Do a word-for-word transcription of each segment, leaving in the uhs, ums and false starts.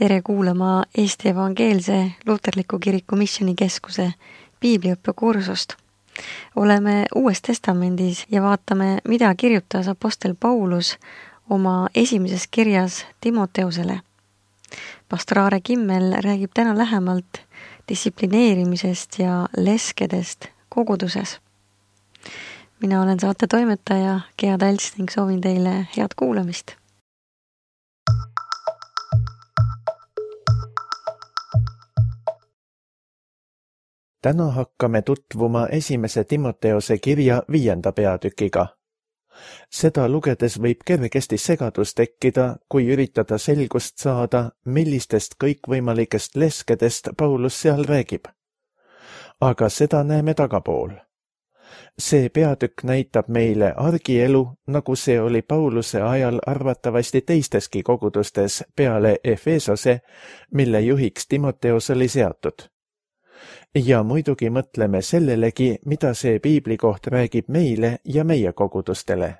Tere kuulama Eesti Evangeelse Luterliku Kiriku Missioonikeskuse piibliõppekursust. Oleme Uues Testamendis ja vaatame, mida kirjutas apostel Paulus oma esimeses kirjas Timoteusele. Pastor Aare Kimmel räägib täna lähemalt distsiplineerimisest ja leskedest koguduses. Mina olen saate toimetaja Gea Talts ning soovin teile head kuulamist. Täna hakkame tutvuma esimese Timoteose kirja viienda peatükiga. Seda lugedes võib kergesti segadus tekkida, kui üritada selgust saada, millistest kõikvõimalikest leskedest Paulus seal räägib. Aga seda näeme tagapool. See peatükk näitab meile argielu, nagu see oli Pauluse ajal arvatavasti teisteski kogudustes peale Efesose, mille juhiks Timoteos oli seatud. Ja muidugi mõtleme sellelegi, mida see piibli koht räägib meile ja meie kogudustele.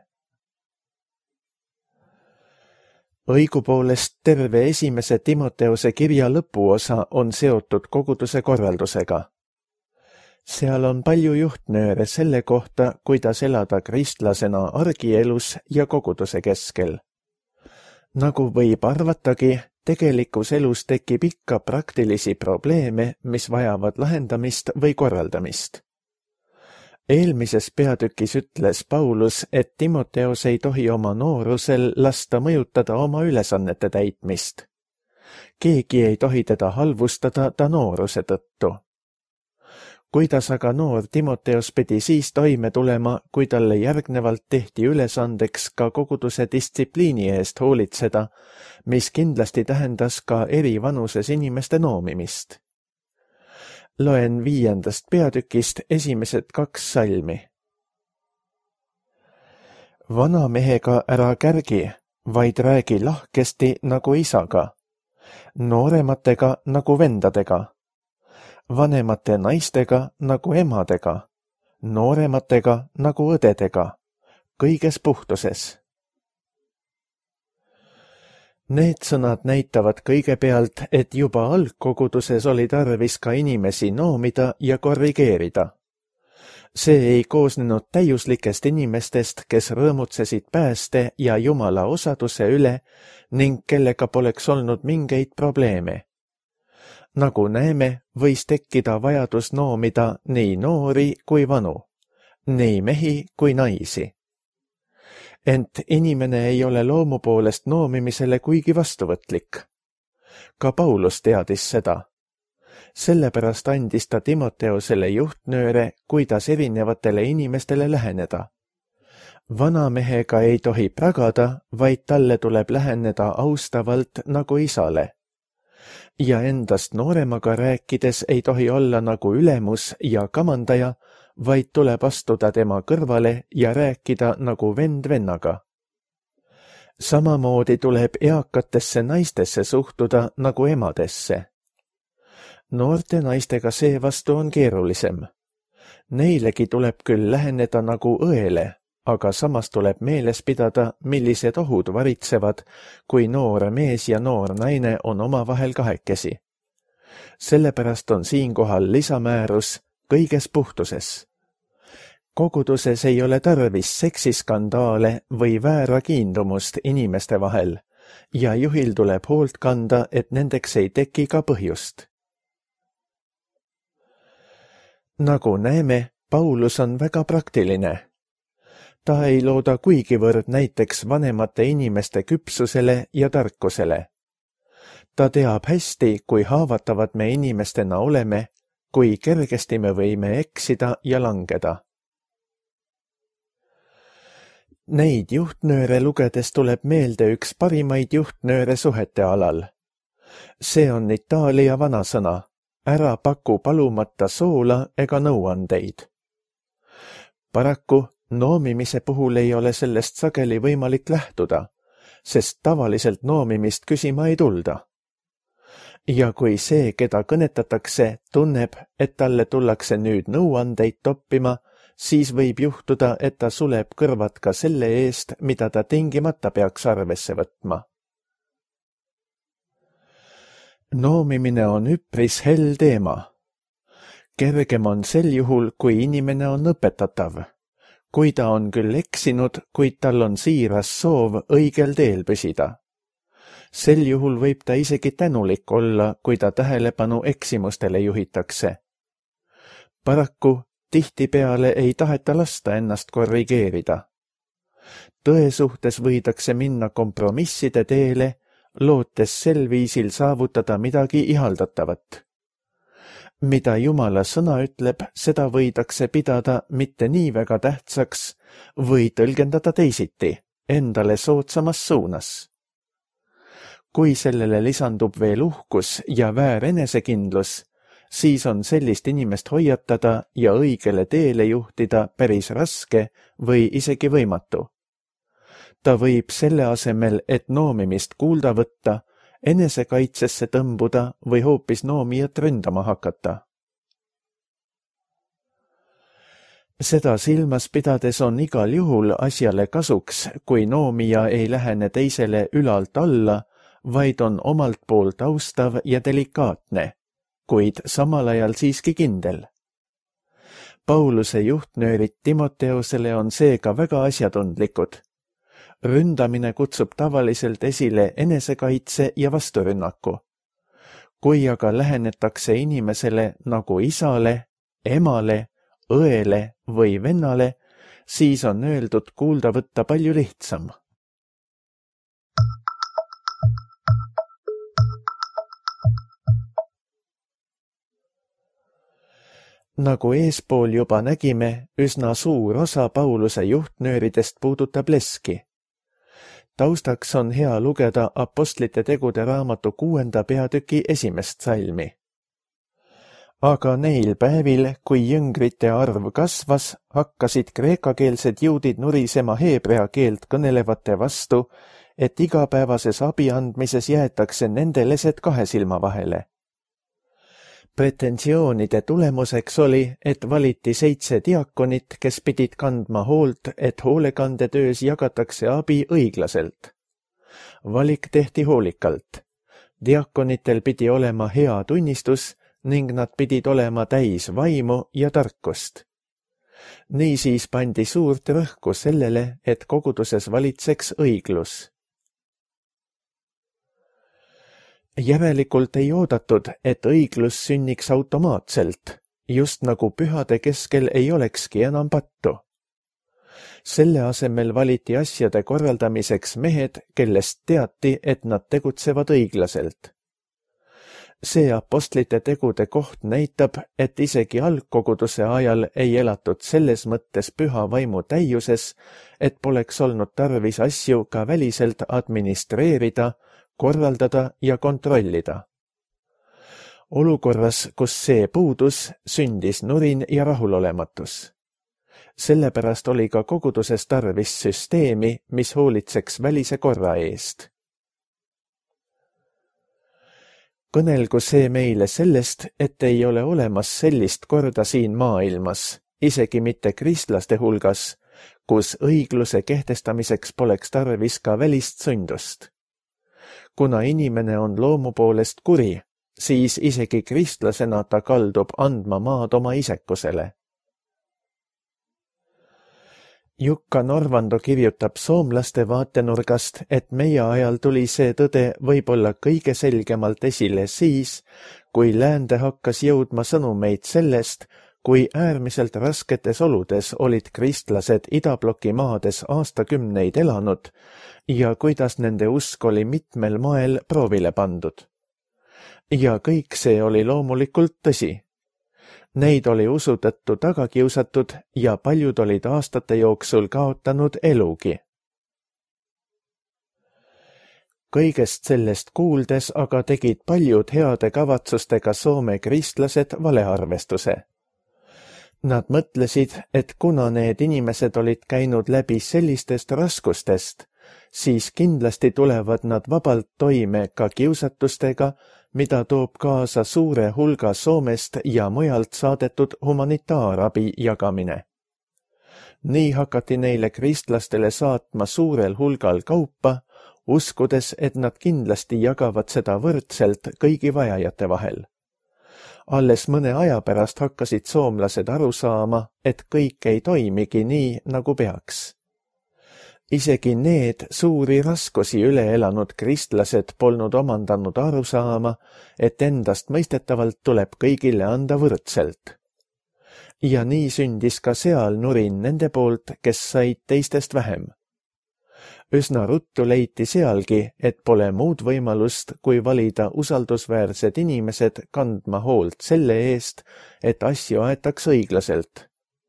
Õigupoolest terve esimese Timoteose kirja lõpuosa on seotud koguduse korraldusega. Seal on palju juhtnööre selle kohta, kuidas elada kristlasena argielus ja koguduse keskel. Nagu võib arvatagi, tegelikus elus tekib ikka praktilisi probleeme, mis vajavad lahendamist või korraldamist. Eelmises peatükis ütles Paulus, et Timoteos ei tohi oma noorusel lasta mõjutada oma ülesannete täitmist. Keegi ei tohi teda halvustada ta nooruse tõttu. Kuidas aga noor Timoteos pidi siis toime tulema, kui talle järgnevalt tehti ülesandeks ka koguduse distsipliini eest hoolitseda, mis kindlasti tähendas ka eri vanuses inimeste noomimist. Loen viiendast peatükist esimesed kaks salmi. Vana mehega ära kärgi, vaid räägi lahkesti nagu isaga, noorematega nagu vendadega, vanemate naistega nagu emadega, noorematega nagu õdedega, kõiges puhtuses. Need sõnad näitavad kõigepealt, et juba algkoguduses oli tarvis ka inimesi noomida ja korrigeerida. See ei koosnenud täiuslikest inimestest, kes rõõmutsesid pääste ja Jumala osaduse üle ning kellega poleks olnud mingeid probleeme. Nagu näeme, võis tekkida vajadus noomida nii noori kui vanu, nii mehi kui naisi. Ent inimene ei ole loomu poolest noomimisele kuigi vastuvõtlik. Ka Paulus teadis seda. Sellepärast andis ta Timoteosele juhtnööre, kuidas erinevatele inimestele läheneda. Vana mehega ei tohi pragada, vaid talle tuleb läheneda austavalt nagu isale. Ja endast nooremaga rääkides ei tohi olla nagu ülemus ja kamandaja, vaid tuleb astuda tema kõrvale ja rääkida nagu vend vennaga. Samamoodi tuleb eakatesse naistesse suhtuda nagu emadesse. Noorte naistega seevastu on keerulisem. Neilegi tuleb küll läheneda nagu õele, aga samas tuleb meeles pidada, millised ohud varitsevad, kui noor mees ja noor naine on omavahel kahekesi. Sellepärast on siinkohal lisamäärus kõiges puhtuses. Koguduses ei ole tarvis seksiskandaale või väära kiindumust inimeste vahel ja juhil tuleb hoolt kanda, et nendeks ei teki ka põhjust. Nagu näeme, Paulus on väga praktiline. Ta ei looda kuigivõrd näiteks vanemate inimeste küpsusele ja tarkusele. Ta teab hästi, kui haavatavad me inimestena oleme, kui kergesti me võime eksida ja langeda. Neid juhtnööre lugedes tuleb meelde üks parimaid juhtnööre suhete alal. See on Itaalia vanasõna, ära paku palumata soola ega nõuandeid. Paraku noomimise puhul ei ole sellest sageli võimalik lähtuda, sest tavaliselt noomimist küsima ei tulda. Ja kui see, keda kõnetatakse, tunneb, et talle tullakse nüüd nõuandeid toppima, siis võib juhtuda, et ta suleb kõrvad ka selle eest, mida ta tingimata peaks arvesse võtma. Noomimine on üpris hell teema. Kergem on sel juhul, kui inimene on õpetatav. Kui ta on küll eksinud, kuid tal on siiras soov õigel teel püsida. Sel juhul võib ta isegi tänulik olla, kui ta tähelepanu eksimustele juhitakse. Paraku tihtipeale ei taheta lasta ennast korrigeerida. Tõe suhtes võidakse minna kompromisside teele, lootes sel viisil saavutada midagi ihaldatavat. Mida Jumala sõna ütleb, seda võidakse pidada mitte nii väga tähtsaks või tõlgendada teisiti, endale soodsamas suunas. Kui sellele lisandub veel uhkus ja väär enesekindlus, siis on sellist inimest hoiatada ja õigele teele juhtida päris raske või isegi võimatu. Ta võib selle asemel, et noomimist kuulda võtta, enesekaitsesse tõmbuda või hoopis noomijat ründama hakata. Seda silmas pidades on igal juhul asjale kasuks, kui noomija ei lähene teisele ülalt alla, vaid on omalt poolt austav ja delikaatne, kuid samal ajal siiski kindel. Pauluse juhtnöörid Timoteosele on seega väga asjatundlikud. Ründamine kutsub tavaliselt esile enesekaitse ja vasturünnaku. Kui aga lähenetakse inimesele nagu isale, emale, õele või vennale, siis on öeldud kuulda võtta palju lihtsam. Nagu eespool juba nägime, üsna suur osa Pauluse juhtnööridest puudutab leski. Taustaks on hea lugeda Apostlite tegude raamatu kuuenda peatüki esimest salmi. Aga neil päevil, kui jüngrite arv kasvas, hakkasid kreekakeelsed juudid nurisema heebrea keelt kõnelevate vastu, et igapäevases abi andmises jäetakse nende lesed kahe silma vahele. Pretensioonide tulemuseks oli, et valiti seitse diakonit, kes pidid kandma hoolt, et hoolekandetöös jagatakse abi õiglaselt. Valik tehti hoolikalt. Diakonitel pidi olema hea tunnistus ning nad pidid olema täis vaimu ja tarkust. Niisiis pandi suurt rõhku sellele, et koguduses valitseks õiglus. Järelikult ei oodatud, et õiglus sünniks automaatselt, just nagu pühade keskel ei olekski enam pattu. Selle asemel valiti asjade korraldamiseks mehed, kellest teati, et nad tegutsevad õiglaselt. See apostlite tegude koht näitab, et isegi algkoguduse ajal ei elatud selles mõttes püha vaimu täiuses, et poleks olnud tarvis asju ka väliselt administreerida, korraldada ja kontrollida. Olukorras, kus see puudus, sündis nurin ja rahulolematus. Sellepärast oli ka koguduses tarvis süsteemi, mis hoolitseks välise korra eest. Kõnelgu see meile sellest, et ei ole olemas sellist korda siin maailmas, isegi mitte kristlaste hulgas, kus õigluse kehtestamiseks poleks tarvis ka välist sündust. Kuna inimene on loomu poolest kuri, siis isegi kristlasena ta kaldub andma maad oma isekusele. Jukka Norvando kirjutab soomlaste vaatenurgast, et meie ajal tuli see tõde võib-olla kõige selgemalt esile siis, kui läände hakkas jõudma sõnumeid sellest, kui äärmiselt rasketes oludes olid kristlased idabloki maades aastakümneid elanud ja kuidas nende usk oli mitmel moel proovile pandud. Ja kõik see oli loomulikult tõsi. Neid oli usu tõttu taga kiusatud ja paljud olid aastate jooksul kaotanud elugi. Kõigest sellest kuuldes aga tegid paljud heade kavatsustega Soome kristlased valearvestuse. Nad mõtlesid, et kuna need inimesed olid käinud läbi sellistest raskustest, siis kindlasti tulevad nad vabalt toime ka kiusatustega, mida toob kaasa suure hulga Soomest ja mujalt saadetud humanitaarabi jagamine. Nii hakati neile kristlastele saatma suurel hulgal kaupa, uskudes, et nad kindlasti jagavad seda võrdselt kõigi vajajate vahel. Alles mõne aja pärast hakkasid soomlased aru saama, et kõik ei toimigi nii, nagu peaks. Isegi need suuri raskusi üle elanud kristlased polnud omandanud aru saama, et endast mõistetavalt tuleb kõigile anda võrdselt. Ja nii sündis ka seal nurin nende poolt, kes said teistest vähem. Üsna ruttu leiti sealgi, et pole muud võimalust, kui valida usaldusväärsed inimesed kandma hoolt selle eest, et asju aetaks õiglaselt.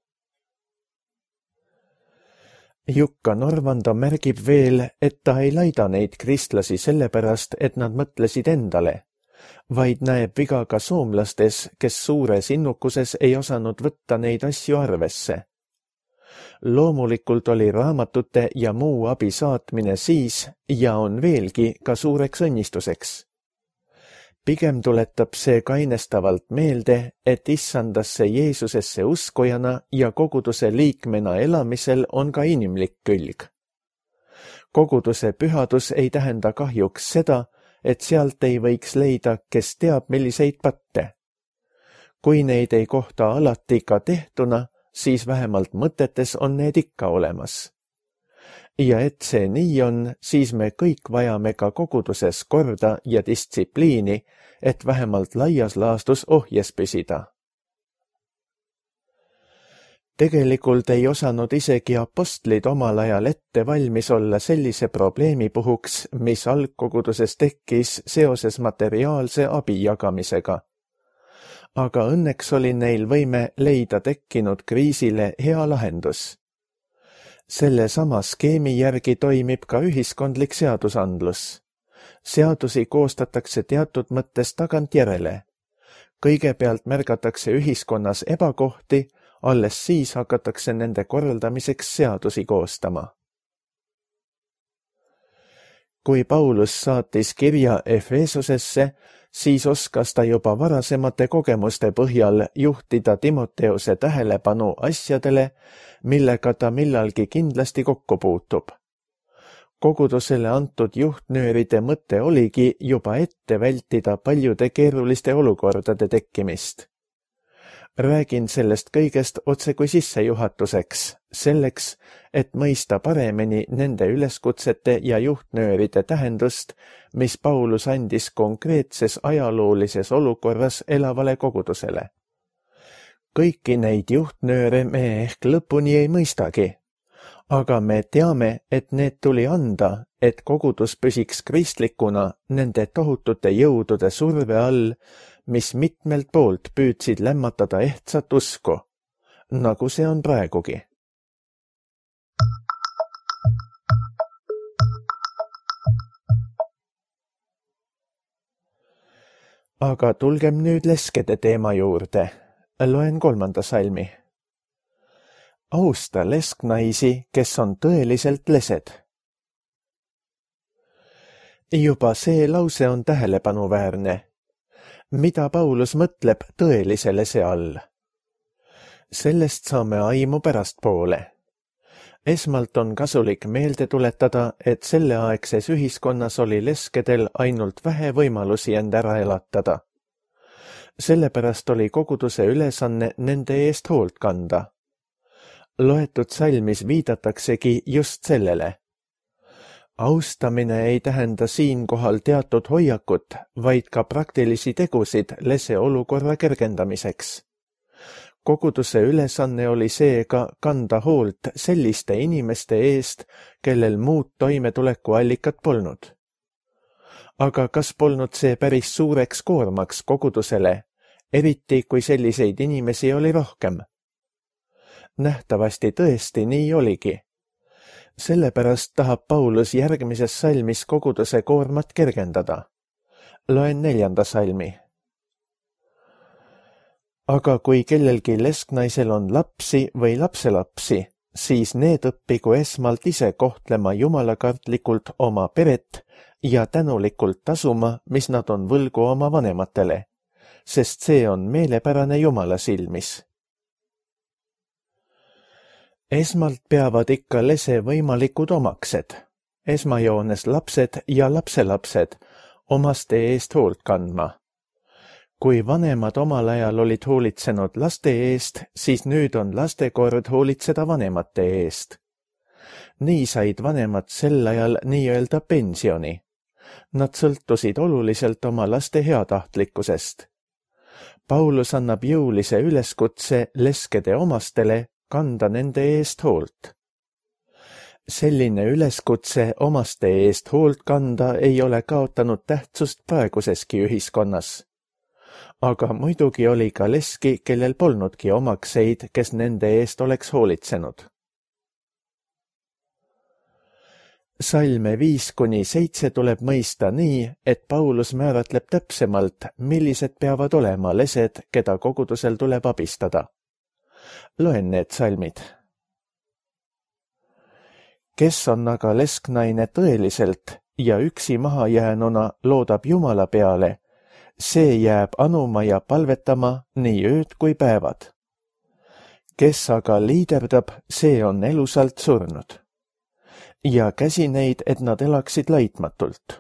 Jukka Norvanda märgib veel, et ta ei laida neid kristlasi sellepärast, et nad mõtlesid endale, vaid näeb viga ka soomlastes, kes suures innukuses ei osanud võtta neid asju arvesse. Loomulikult oli raamatute ja muu abi saatmine siis ja on veelgi ka suureks õnnistuseks. Pigem tuletab see kainestavalt meelde, et issandasse Jeesusesse uskujana ja koguduse liikmena elamisel on ka inimlik külg. Koguduse pühadus ei tähenda kahjuks seda, et sealt ei võiks leida, kes teab milliseid patte. Kui neid ei kohta alati ka tehtuna, siis vähemalt mõtetes on need ikka olemas. Ja et see nii on, siis me kõik vajame ka koguduses korda ja distsipliini, et vähemalt laias laastus ohjes püsida. Tegelikult ei osanud isegi apostlid omal ajal ette valmis olla sellise probleemi puhuks, mis algkoguduses tekkis seoses materiaalse abi jagamisega. Aga õnneks oli neil võime leida tekkinud kriisile hea lahendus. Selle sama skeemi järgi toimib ka ühiskondlik seadusandlus. Seadusi koostatakse teatud mõttes tagantjärele. Kõigepealt märgatakse ühiskonnas ebakohti, alles siis hakatakse nende korraldamiseks seadusi koostama. Kui Paulus saatis kirja Efesusesse, siis oskas ta juba varasemate kogemuste põhjal juhtida Timoteuse tähelepanu asjadele, millega ta millalgi kindlasti kokku puutub. Kogudusele antud juhtnööride mõte oligi juba ette vältida paljude keeruliste olukordade tekkimist. Räägin sellest kõigest otse kui sissejuhatuseks, selleks, et mõista paremini nende üleskutsete ja juhtnööride tähendust, mis Paulus andis konkreetses ajaloolises olukorras elavale kogudusele. Kõiki neid juhtnööre me ehk lõpuni ei mõistagi, aga me teame, et need tuli anda, et kogudus püsiks kristlikuna nende tohutute jõudude surve all, mis mitmelt poolt püüdsid lämmatada ehtsat usku, nagu see on praegugi. Aga tulgem nüüd leskede teema juurde. Loen kolmanda salmi. Austa lesknaisi, kes on tõeliselt lesed. Juba see lause on tähelepanuväärne. Mida Paulus mõtleb tõelise lese all? Sellest saame aimu pärastpoole. Esmalt on kasulik meelde tuletada, et selleaegses ühiskonnas oli leskedel ainult vähe võimalusi end ära elatada. Sellepärast oli koguduse ülesanne nende eest hoolt kanda. Loetud salmis viidataksegi just sellele. Austamine ei tähenda siinkohal teatud hoiakut, vaid ka praktilisi tegusid lese olukorra kergendamiseks. Koguduse ülesanne oli seega kanda hoolt selliste inimeste eest, kellel muud toimetulekuallikat polnud. Aga kas polnud see päris suureks koormaks kogudusele, eriti kui selliseid inimesi oli rohkem? Nähtavasti tõesti nii oligi. Sellepärast tahab Paulus järgmises salmis koguduse koormat kergendada. Loen neljanda salmi. Aga kui kellelgi lesknaisel on lapsi või lapselapsi, siis need õppigu esmalt ise kohtlema jumalakartlikult oma peret ja tänulikult tasuma, mis nad on võlgu oma vanematele, sest see on meelepärane Jumala silmis. Esmalt peavad ikka lese võimalikud omaksed. esmajoones lapsed ja lapselapsed, omaste eest hoolt kandma. Kui vanemad omal ajal olid hoolitsenud laste eest, siis nüüd on laste kord hoolitseda vanemate eest. Nii said vanemad sel ajal nii-öelda pensioni. Nad sõltusid oluliselt oma laste heatahtlikkusest. Paulus annab jõulise üleskutse leskede omastele kanda nende eest hoolt. Selline üleskutse omaste eest hoolt kanda ei ole kaotanud tähtsust praeguseski ühiskonnas. Aga muidugi oli ka leski, kellel polnudki omakseid, kes nende eest oleks hoolitsenud. Salme viis kuni seitse tuleb mõista nii, et Paulus määratleb täpsemalt, millised peavad olema lesed, keda kogudusel tuleb abistada. Loen need salmid. Kes on aga lesknaine tõeliselt ja üksi mahajäänuna loodab Jumala peale, see jääb anuma ja palvetama nii ööd kui päevad. Kes aga liiderdab, see on elusalt surnud. Ja käsi neid, et nad elaksid laitmatult.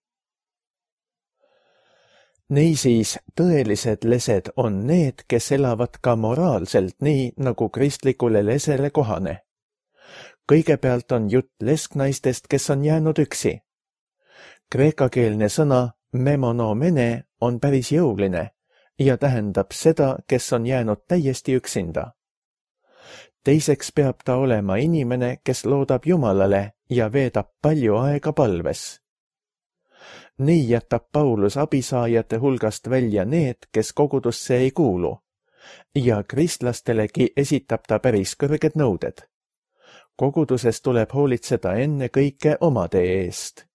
Niisiis, tõelised lesed on need, kes elavad ka moraalselt nii, nagu kristlikule lesele kohane. Kõigepealt on jutt lesknaistest, kes on jäänud üksi. Kreekakeelne sõna memonomene on päris jõuline ja tähendab seda, kes on jäänud täiesti üksinda. Teiseks peab ta olema inimene, kes loodab Jumalale ja veedab palju aega palves. Nii jätab Paulus abisaajate hulgast välja need, kes kogudusse ei kuulu, ja kristlastelegi esitab ta päris kõrged nõuded. Koguduses tuleb hoolitseda enne kõike omade eest.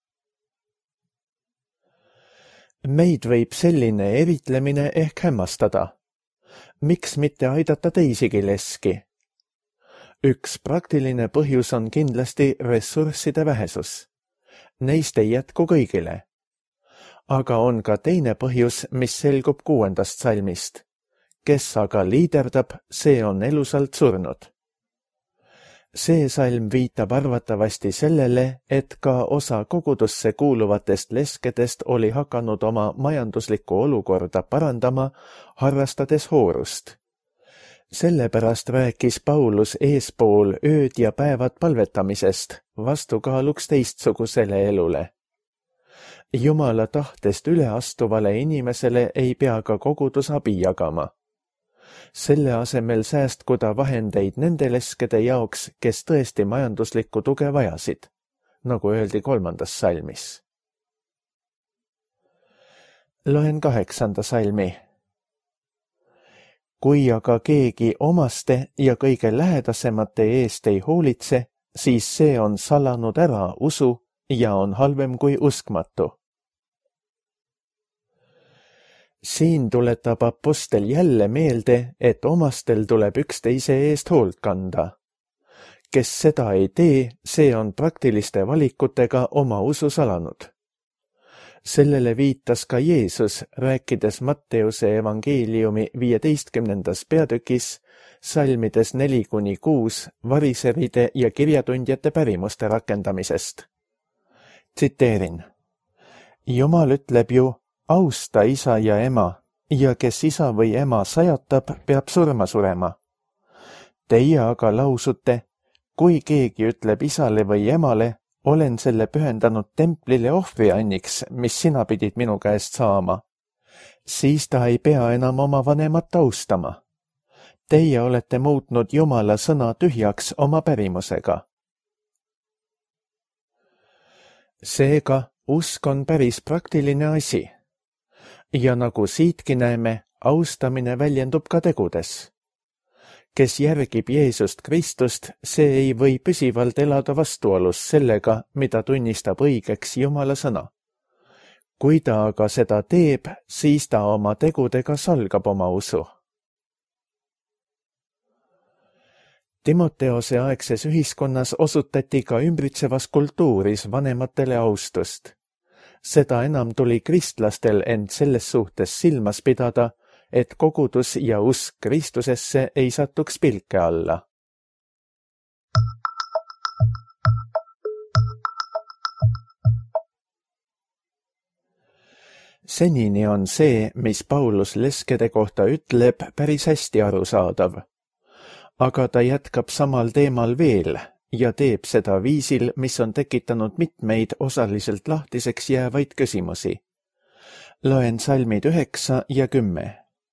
Meid võib selline eritlemine ehk hämmastada. Miks mitte aidata teisigi leski? Üks praktiline põhjus on kindlasti ressursside vähesus. Neist ei jätku kõigile. Aga on ka teine põhjus, mis selgub kuuendast salmist. Kes aga liiderdab, see on elusalt surnud. See salm viitab arvatavasti sellele, et ka osa kogudusse kuuluvatest leskedest oli hakanud oma majanduslikku olukorda parandama, harrastades hoorust. Sellepärast rääkis Paulus eespool ööd ja päevad palvetamisest, vastukaaluks teistsugusele elule. Jumala tahtest üleastuvale inimesele ei pea ka kogudus abi jagama. Selle asemel säästku ta vahendeid nende leskede jaoks, kes tõesti majanduslikku tuge vajasid, nagu öeldi kolmandas salmis. Loen kaheksanda salmi. Kui aga keegi omaste ja kõige lähedasemate eest ei hoolitse, siis see on salanud ära usu ja on halvem kui uskmatu. Siin tuletab apostel jälle meelde, et omastel tuleb üksteise eest hoolt kanda. Kes seda ei tee, see on praktiliste valikutega oma usu salanud. Sellele viitas ka Jeesus, rääkides Matteuse evangeeliumi viieteistkümnendas peatükis, salmides neli kuni kuus variseride ja kirjatundjate pärimuste rakendamisest. Tsiteerin. Jumal ütleb ju, austa isa ja ema, ja kes isa või ema sajatab, peab surma surema. Teie aga lausute, kui keegi ütleb isale või emale, olen selle pühendanud templile ohvrianniks, mis sina pidid minu käest saama. Siis ta ei pea enam oma vanemat austama. Teie olete muutnud Jumala sõna tühjaks oma pärimusega. Seega, usk on päris praktiline asi. Ja nagu siitki näeme, austamine väljendub ka tegudes. Kes järgib Jeesust Kristust, see ei või püsivalt elada vastuolus sellega, mida tunnistab õigeks Jumala sõna. Kui ta aga seda teeb, siis ta oma tegudega salgab oma usu. Timoteose aegses ühiskonnas osutati ka ümbritsevas kultuuris vanematele austust. Seda enam tuli kristlastel end selles suhtes silmas pidada, et kogudus ja usk Kristusesse ei satuks pilke alla. Senini on see, mis Paulus leskede kohta ütleb, päris hästi arusaadav. Aga ta jätkab samal teemal veel ja teeb seda viisil, mis on tekitanud mitmeid osaliselt lahtiseks jäävaid küsimusi. Loen salmid üheksa ja kümme.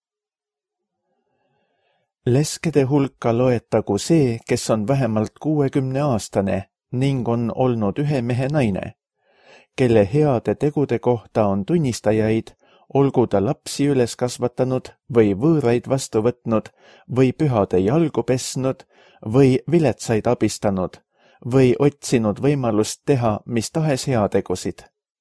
Leskede hulka loetagu see, kes on vähemalt kuuekümne aastane ning on olnud ühe mehe naine, kelle heade tegude kohta on tunnistajaid, olgu ta lapsi üles kasvatanud või võõraid vastu võtnud või pühade jalgu pesnud või viletsaid abistanud või otsinud võimalust teha mis tahes heategusid.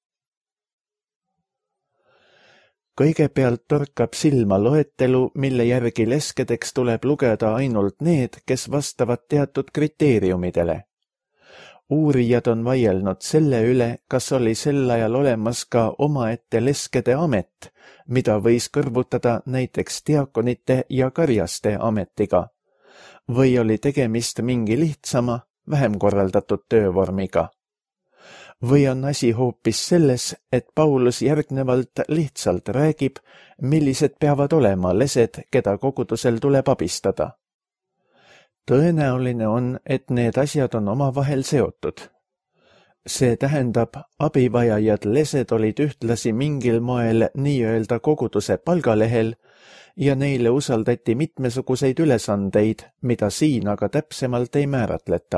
Kõigepealt torkab silma loetelu, mille järgi leskedeks tuleb lugeda ainult need, kes vastavad teatud kriteeriumidele. Uurijad on vaielnud selle üle, kas oli sel ajal olemas ka omaette leskede amet, mida võis kõrvutada näiteks diakonite ja karjaste ametiga, või oli tegemist mingi lihtsama, vähem korraldatud töövormiga. Või on asi hoopis selles, et Paulus järgnevalt lihtsalt räägib, millised peavad olema lesed, keda kogudusel tuleb abistada. Tõenäoline on, et need asjad on omavahel seotud. See tähendab, abivajajad lesed olid ühtlasi mingil moel nii-öelda koguduse palgalehel ja neile usaldati mitmesuguseid ülesandeid, mida siin aga täpsemalt ei määratleta.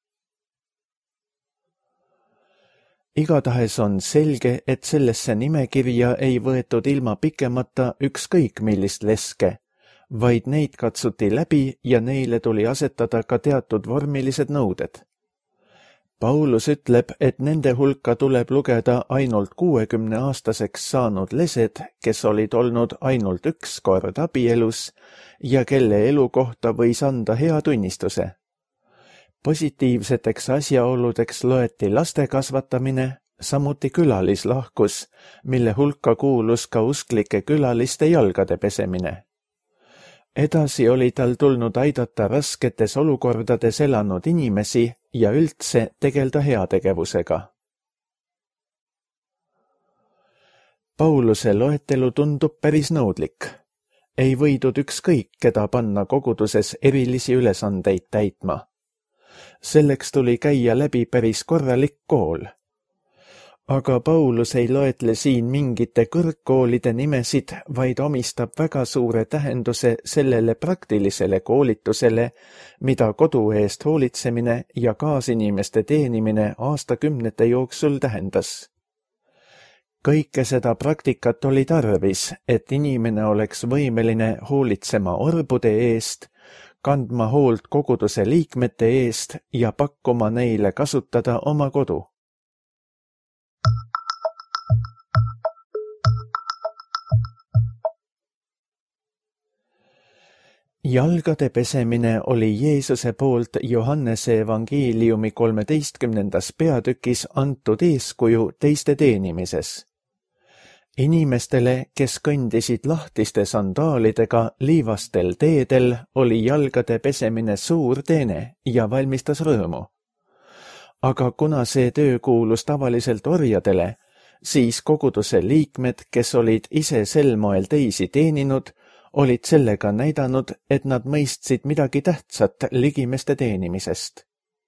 Igatahes on selge, et sellesse nimekirja ei võetud ilma pikemata ükskõik millist leske, vaid neid katsuti läbi ja neile tuli asetada ka teatud vormilised nõuded. Paulus ütleb, et nende hulka tuleb lugeda ainult kuuekümne aastaseks saanud lesed, kes olid olnud ainult üks kord abielus ja kelle elu kohta võis anda hea tunnistuse. Positiivseteks asjaoludeks loeti laste kasvatamine, samuti külalislahkus, mille hulka kuulus ka usklike külaliste jalgade pesemine. Edasi oli tal tulnud aidata rasketes olukordades elanud inimesi ja üldse tegelda heategevusega. Pauluse loetelu tundub päris nõudlik. Ei võidud ükskõik, keda panna koguduses erilisi ülesandeid täitma. Selleks tuli käia läbi päris korralik kool. Aga Paulus ei loetle siin mingite kõrgkoolide nimesid, vaid omistab väga suure tähenduse sellele praktilisele koolitusele, mida kodu eest hoolitsemine ja kaasinimeste teenimine aastakümnete jooksul tähendas. Kõike seda praktikat oli tarvis, et inimene oleks võimeline hoolitsema orbude eest, kandma hoolt koguduse liikmete eest ja pakkuma neile kasutada oma kodu. Jalgade pesemine oli Jeesuse poolt Johannese evangeeliumi kolmeteistkümnendas peatükis antud eeskuju teiste teenimises. Inimestele, kes kõndisid lahtiste sandaalidega liivastel teedel, oli jalgade pesemine suur teene ja valmistas rõõmu. Aga kuna see töö kuulus tavaliselt orjadele, siis koguduse liikmed, kes olid ise sel moel teisi teeninud, olid sellega näidanud, et nad mõistsid midagi tähtsat ligimeste teenimisest.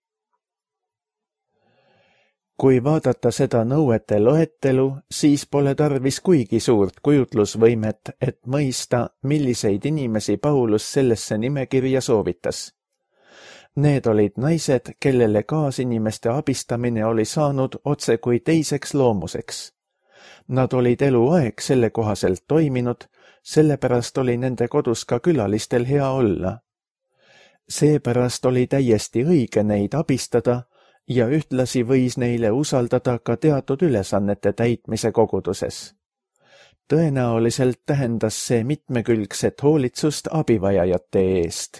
Kui vaadata seda nõuete loetelu, siis pole tarvis kuigi suurt kujutlusvõimet, et mõista, milliseid inimesi Paulus sellesse nimekirja soovitas. Need olid naised, kellele kaasinimeste abistamine oli saanud otse kui teiseks loomuseks. Nad olid eluaeg selle kohaselt toiminud, sellepärast oli nende kodus ka külalistel hea olla. Seepärast oli täiesti õige neid abistada, ja ühtlasi võis neile usaldada ka teatud ülesannete täitmise koguduses. Tõenäoliselt tähendas see mitmekülgset hoolitsust abivajajate eest.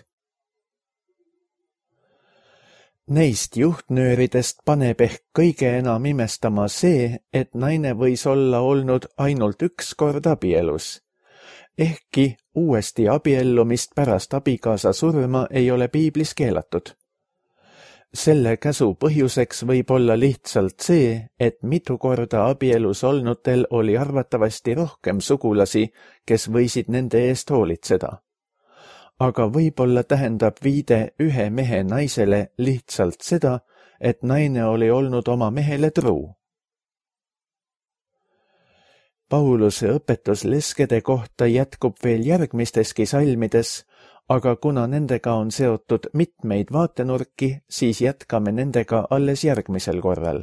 Neist juhtnööridest paneb ehk kõige enam imestama see, et naine võis olla olnud ainult üks kord abielus. Ehkki uuesti abiellumist pärast abikaasa surma ei ole piiblis keelatud. Selle käsu põhjuseks võib olla lihtsalt see, et mitu korda abielus olnutel oli arvatavasti rohkem sugulasi, kes võisid nende eest hoolitseda. Aga võib-olla tähendab viide ühe mehe naisele lihtsalt seda, et naine oli olnud oma mehele truu. Pauluse õpetus leskede kohta jätkub veel järgmisteski salmides, aga kuna nendega on seotud mitmeid vaatenurki, siis jätkame nendega alles järgmisel korral.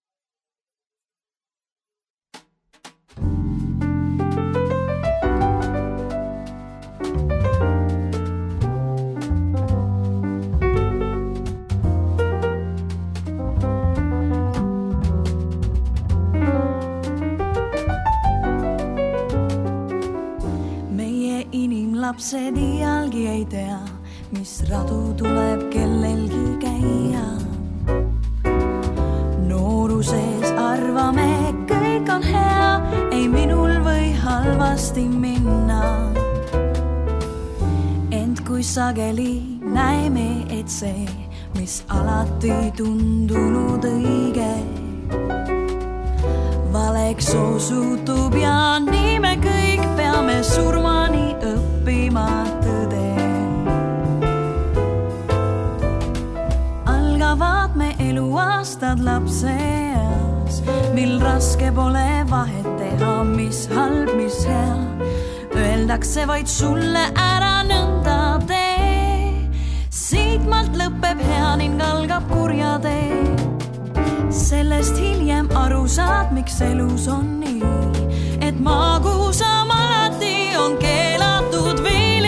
Lapsed iialgi ei tea, mis radu tuleb kellelgi käia. Nooruses arvame, kõik on hea, ei minul või halvasti minna. Ent kui sageli näeme, et see, mis alati tundunud õige, valeks osutub ja nii me kõik peame surmani õppima tõde. Algavad me eluaastad lapseeas, mil raske pole vahet teha, mis halb, mis hea. Öeldakse vaid sulle ära nõnda tee, siitmalt lõpeb hea ning algab kurja tee. Sellest hiljem aru saad, miks elus on nii, et magusam alati on keelatud vili.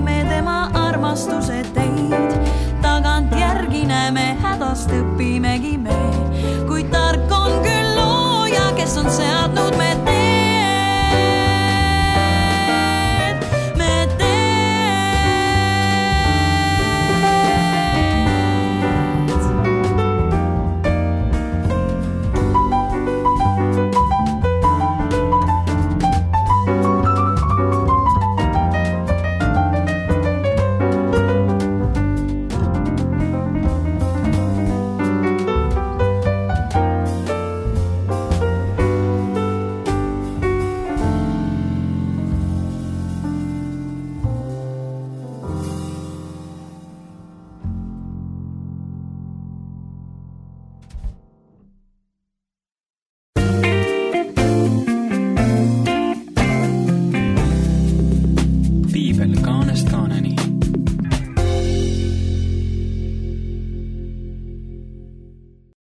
Tagant järgi näeme hädast õpimegi